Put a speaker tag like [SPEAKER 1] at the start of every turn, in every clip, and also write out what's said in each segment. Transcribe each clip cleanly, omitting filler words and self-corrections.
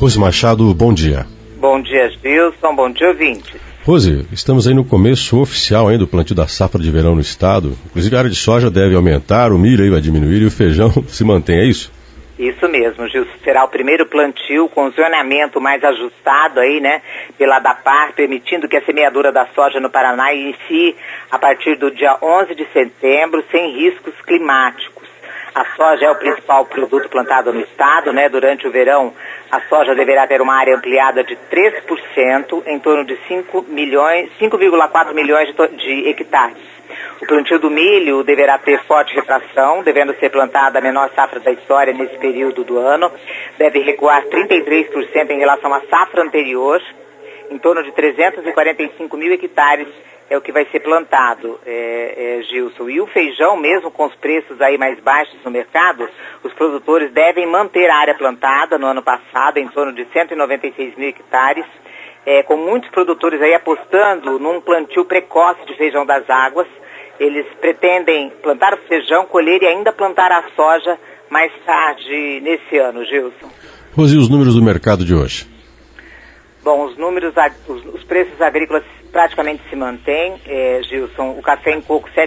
[SPEAKER 1] Rose Machado, bom dia.
[SPEAKER 2] Bom dia, Gilson. Bom dia, ouvintes.
[SPEAKER 1] Rose, estamos aí no começo oficial do plantio da safra de verão no estado. Inclusive a área de soja deve aumentar, o milho aí vai diminuir e o feijão se mantém, é isso?
[SPEAKER 2] Isso mesmo, Gilson. Será o primeiro plantio com zoneamento mais ajustado pela ADAPAR, permitindo que a semeadura da soja no Paraná inicie a partir do dia 11 de setembro, sem riscos climáticos. A soja é o principal produto plantado no estado, Durante o verão, a soja deverá ter uma área ampliada de 3%, em torno de 5,4 milhões de hectares. O plantio do milho deverá ter forte retração, devendo ser plantada a menor safra da história nesse período do ano. Deve recuar 33% em relação à safra anterior, em torno de 345 mil hectares é o que vai ser plantado, Gilson. E o feijão, mesmo com os preços aí mais baixos no mercado, os produtores devem manter a área plantada no ano passado, em torno de 196 mil hectares, com muitos produtores aí apostando num plantio precoce de feijão das águas. Eles pretendem plantar o feijão, colher e ainda plantar a soja mais tarde nesse ano, Gilson.
[SPEAKER 1] Rose, e os números do mercado de hoje?
[SPEAKER 2] Bom, os preços agrícolas praticamente se mantêm, Gilson. O café em coco R$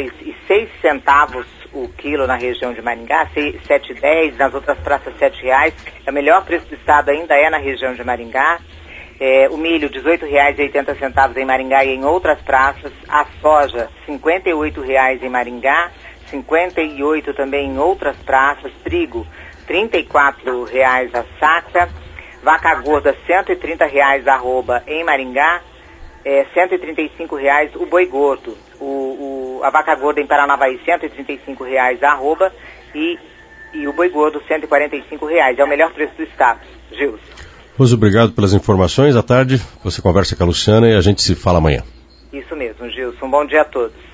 [SPEAKER 2] 7,06 o quilo na região de Maringá, R$ 7,10, nas outras praças R$ 7,00. O melhor preço do estado ainda é na região de Maringá. O milho R$ 18,80 em Maringá e em outras praças. A soja R$ 58,00 em Maringá, R$ 58,00 também em outras praças. Trigo R$ 34,00 a saca. Vaca gorda R$ 130,00 arroba em Maringá, R$ 135,00 o boi gordo. A vaca gorda em Paranavaí R$ 135,00 arroba e o boi gordo R$ 145,00. É o melhor preço do estado, Gilson.
[SPEAKER 1] Rose, obrigado pelas informações. À tarde você conversa com a Luciana e a gente se fala amanhã.
[SPEAKER 2] Isso mesmo, Gilson. Bom dia a todos.